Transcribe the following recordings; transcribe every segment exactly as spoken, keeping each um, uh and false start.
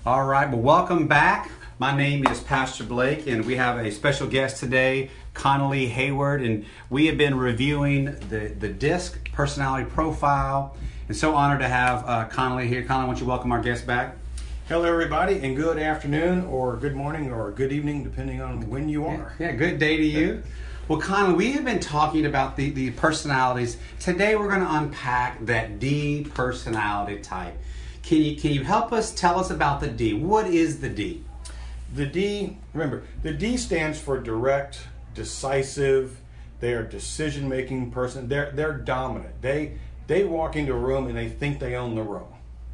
All right, well, welcome back. My name is Pastor Blake, and we have a special guest today, Connolly Hayward, and we have been reviewing the, the DISC personality profile, and so honored to have uh, Connolly here. Connolly, why don't you welcome our guest back? Hello, everybody, and good afternoon, or good morning, or good evening, depending on when you are. Yeah, yeah, good day to you. Well, Connolly, we have been talking about the, the personalities. Today, we're going to unpack that D personality type. Can you can you help us tell us about the D? What is the D? The D, remember, the D stands for direct, decisive. They are decision-making person. They're they're dominant. They they walk into a room and they think they own the room.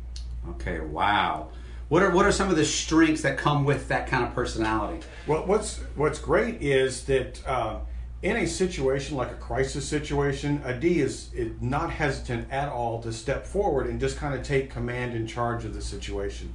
Okay, wow. What are what are some of the strengths that come with that kind of personality? Well, what's what's great is that uh, in a situation like a crisis situation, a D is, is not hesitant at all to step forward and just kind of take command and charge of the situation.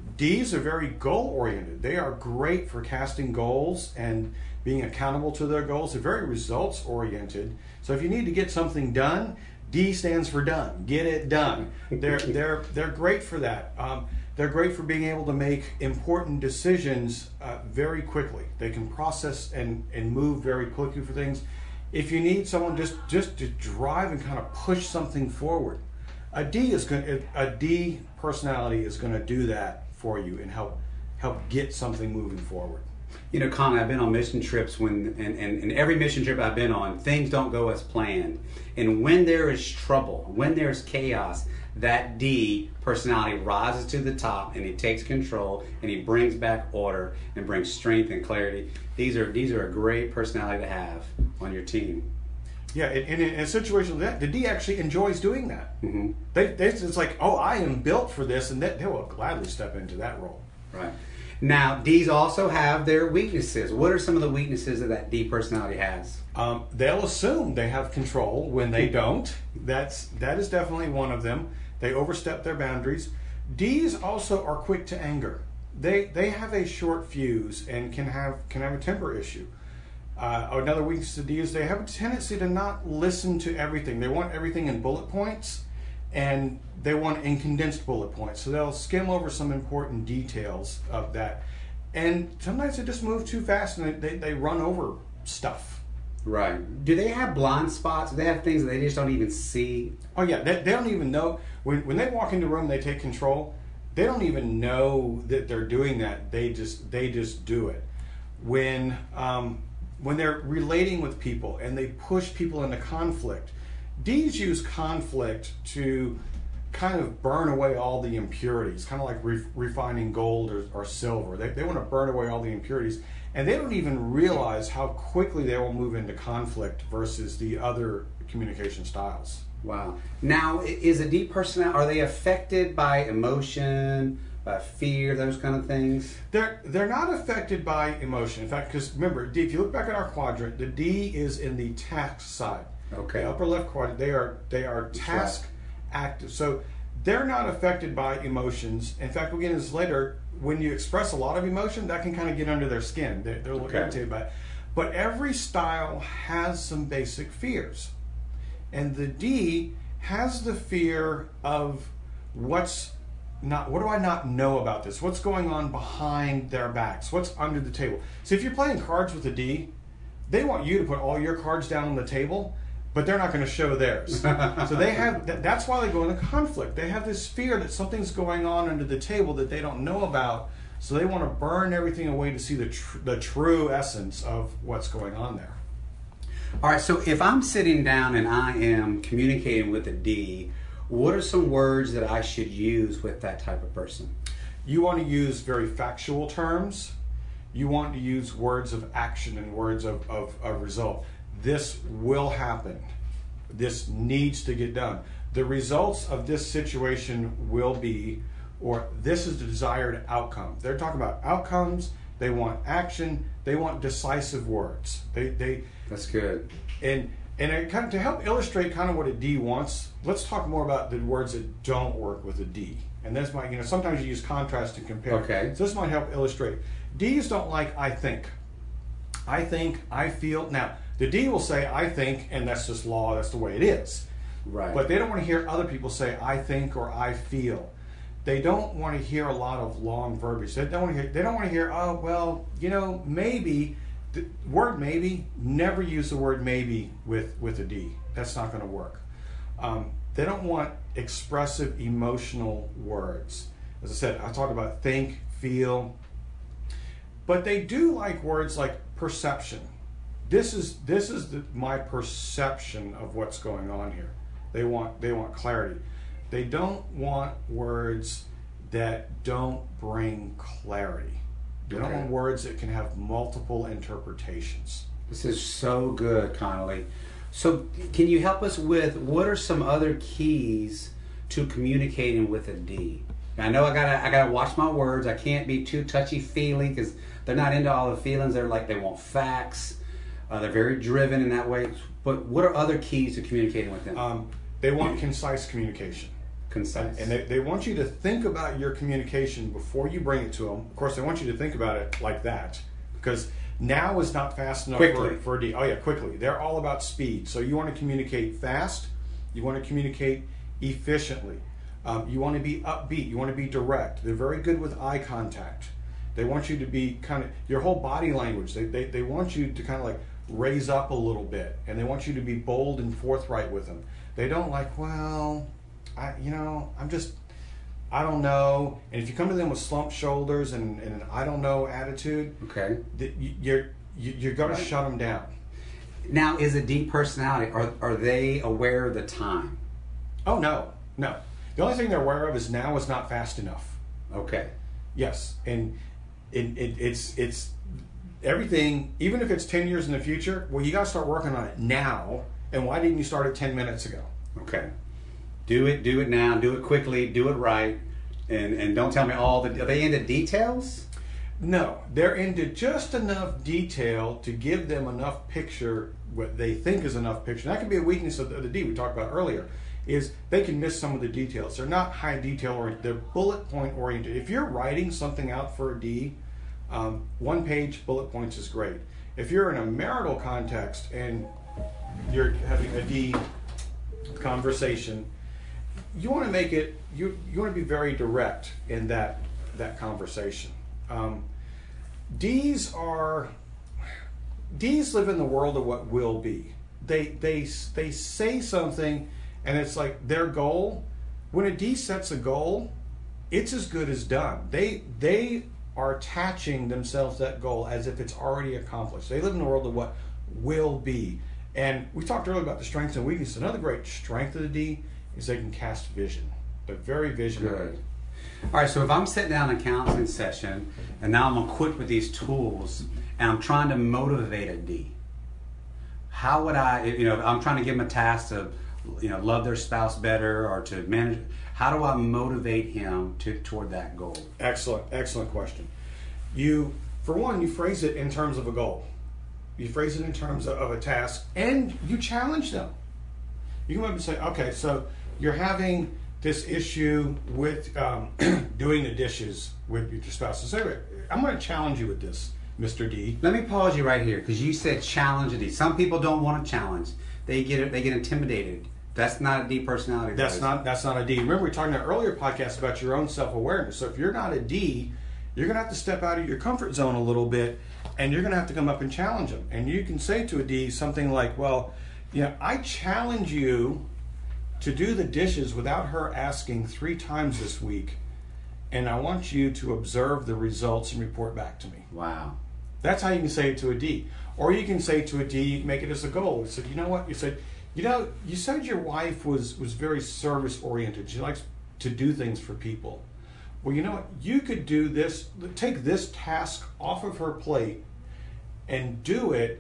Ds are very goal-oriented. They are great for casting goals and being accountable to their goals. They're very results-oriented. So if you need to get something done, D stands for done. Get it done. They're they're they're great for that. Um, they're great for being able to make important decisions uh, very quickly. They can process and and move very quickly for things. If you need someone just just to drive and kind of push something forward, a D is going a D personality is going to do that for you and help help get something moving forward. You know, Connor, I've been on mission trips when, and, and, and every mission trip I've been on, things don't go as planned. And when there is trouble, when there's chaos, that D personality rises to the top and he takes control and he brings back order and brings strength and clarity. These are these are a great personality to have on your team. Yeah, and in a situation like that, the D actually enjoys doing that. Mm-hmm. They, they, it's like, oh, I am built for this, and they, they will gladly step into that role. Right. Now, Ds also have their weaknesses. What are some of the weaknesses that that D personality has? Um, they'll assume they have control when they don't. That's that is definitely one of them. They overstep their boundaries. Ds also are quick to anger. They they have a short fuse and can have can have a temper issue. Uh, another weakness of D is they have a tendency to not listen to everything. They want everything in bullet points, and they want in condensed bullet points. So they'll skim over some important details of that. And sometimes they just move too fast and they, they run over stuff. Right. Do they have blind spots? Do they have things that they just don't even see? Oh yeah, they, they don't even know. When, when they walk into a room, they take control. They don't even know that they're doing that. They just they just do it. When um, when they're relating with people and they push people into conflict, Ds use conflict to kind of burn away all the impurities, kind of like re- refining gold or, or silver. They, they want to burn away all the impurities, and they don't even realize how quickly they will move into conflict versus the other communication styles. Wow. Now, is a D personality, are they affected by emotion, by fear, those kind of things? They're they're not affected by emotion. In fact, because remember, D, if you look back at our quadrant, the D is in the task side. Okay. The upper left quadrant, they are they are task right. active. So they're not affected by emotions. In fact, we'll get into this later. When you express a lot of emotion, that can kind of get under their skin. They're, they're a little okay. irritated by it. But every style has some basic fears. And the D has the fear of what's not, what do I not know about this? What's going on behind their backs? What's under the table? So if you're playing cards with a D, they want you to put all your cards down on the table, but they're not going to show theirs. So they have, that's why they go into conflict. They have this fear that something's going on under the table that they don't know about, so they want to burn everything away to see the tr- the true essence of what's going on there. All right, so if I'm sitting down and I am communicating with a D, what are some words that I should use with that type of person? You want to use very factual terms. You want to use words of action and words of, of, of result. This will happen. This needs to get done. The results of this situation will be, or this is the desired outcome. They're talking about outcomes. They want action. They want decisive words. They they. That's good. And and it kind of, to help illustrate kind of what a D wants, let's talk more about the words that don't work with a D. And this might, you know, sometimes you use contrast to compare. Okay. So this might help illustrate. Ds don't like I think. I think, I feel. Now, the D will say I think, and that's just law, that's the way it is. Right. But they don't want to hear other people say I think or I feel. they don't want to hear a lot of long verbiage. They don't want to hear, they don't want to hear, oh, well, you know, maybe. The word maybe, never use the word maybe with, with a D. That's not going to work. Um, they don't want expressive, emotional words. As I said, I talked about think, feel. But they do like words like perception. This is this is the, my perception of what's going on here. They want they want clarity. They don't want words that don't bring clarity. They don't Okay. want words that can have multiple interpretations. This is so good, Connolly. So, can you help us with what are some other keys to communicating with a D? I know I gotta I gotta watch my words. I can't be too touchy feely because they're not into all the feelings. They're like they want facts. Uh, they're very driven in that way. But what are other keys to communicating with them? Um, they want concise communication. Concise. And they, they want you to think about your communication before you bring it to them. Of course, they want you to think about it like that because now is not fast enough Quickly. for, for a D. Oh, yeah, quickly. They're all about speed. So you want to communicate fast. You want to communicate efficiently. Um, you want to be upbeat. You want to be direct. They're very good with eye contact. They want you to be kind of, your whole body language, they, they, they want you to kind of like raise up a little bit. And they want you to be bold and forthright with them. They don't like, well, I, you know, I'm just, I don't know. And if you come to them with slumped shoulders and, and an I don't know attitude, okay. that you, you're you, you're going Right. to shut them down. Now, is a D personality, are, are they aware of the time? Oh, no, no. The only thing they're aware of is now is not fast enough. Okay. Yes, and it, it, it's it's everything. Even if it's ten years in the future, well, you got to start working on it now. And why didn't you start it ten minutes ago? Okay. Do it, do it now, do it quickly, do it right, and, and don't tell me all the, are they into details? No, they're into just enough detail to give them enough picture, what they think is enough picture. That could be a weakness of the, of the D we talked about earlier, is they can miss some of the details. They're not high detail oriented, they're bullet point oriented. If you're writing something out for a D, um, one page bullet points is great. If you're in a marital context and you're having a D conversation, you want to make it, you, you want to be very direct in that, that conversation. Um, D's are, D's live in the world of what will be. They, they, they say something and it's like their goal. When a D sets a goal, it's as good as done. They, they are attaching themselves to that goal as if it's already accomplished. They live in the world of what will be. And we talked earlier about the strengths and weaknesses. Another great strength of the D is they can cast vision. They're very visionary. Good. All right, so if I'm sitting down in a counseling session and now I'm equipped with these tools and I'm trying to motivate a D, how would I, you know, I'm trying to give them a task to, you know, love their spouse better or to manage, how do I motivate him to toward that goal? Excellent, excellent question. You, for one, you phrase it in terms of a goal. You phrase it in terms of, of a task and you challenge them. You come up and say, okay, so you're having this issue with um, doing the dishes with your spouse. So say, I'm going to challenge you with this, Mister D. Let me pause you right here because you said challenge a D. Some people don't want to challenge. They get they get intimidated. That's not a D personality. That's guys. not that's not a D. Remember we were talking in an earlier podcast about your own self-awareness. So if you're not a D, you're going to have to step out of your comfort zone a little bit and you're going to have to come up and challenge them. And you can say to a D something like, well, you know, I challenge you to do the dishes without her asking three times this week, and I want you to observe the results and report back to me. Wow. That's how you can say it to a D. Or you can say to a D, you can make it as a goal. You said, you know what? You said, you know, you said your wife was, was very service oriented. She likes to do things for people. Well, you know what? You could do this, take this task off of her plate and do it,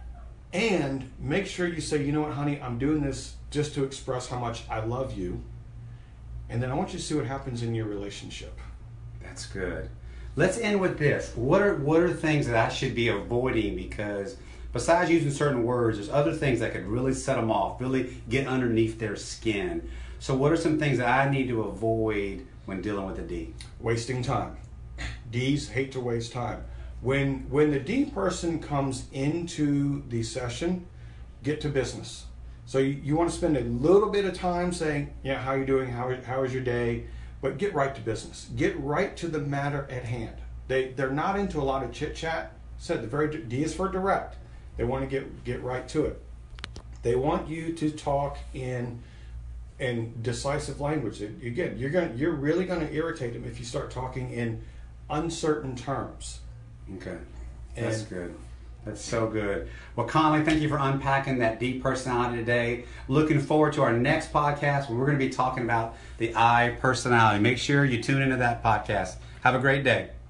and make sure you say, you know what, honey, I'm doing this just to express how much I love you. And then I want you to see what happens in your relationship. That's good. Let's end with this. What are what are things that I should be avoiding? Because besides using certain words, there's other things that could really set them off, really get underneath their skin. So what are some things that I need to avoid when dealing with a D? Wasting time. D's hate to waste time. When when the D person comes into the session, get to business. So you, you want to spend a little bit of time saying, yeah, how are you doing? How, how is your day? but get right to business. Get right to the matter at hand. They they're not into a lot of chit chat. Said the very D is for direct. They want to get get right to it. They want you to talk in in decisive language. Again, you're going you're really going to irritate them if you start talking in uncertain terms. Okay, that's And- good. That's so good. Well, Conley, thank you for unpacking that D personality today. Looking forward to our next podcast where we're going to be talking about the I personality. Make sure you tune into that podcast. Have a great day.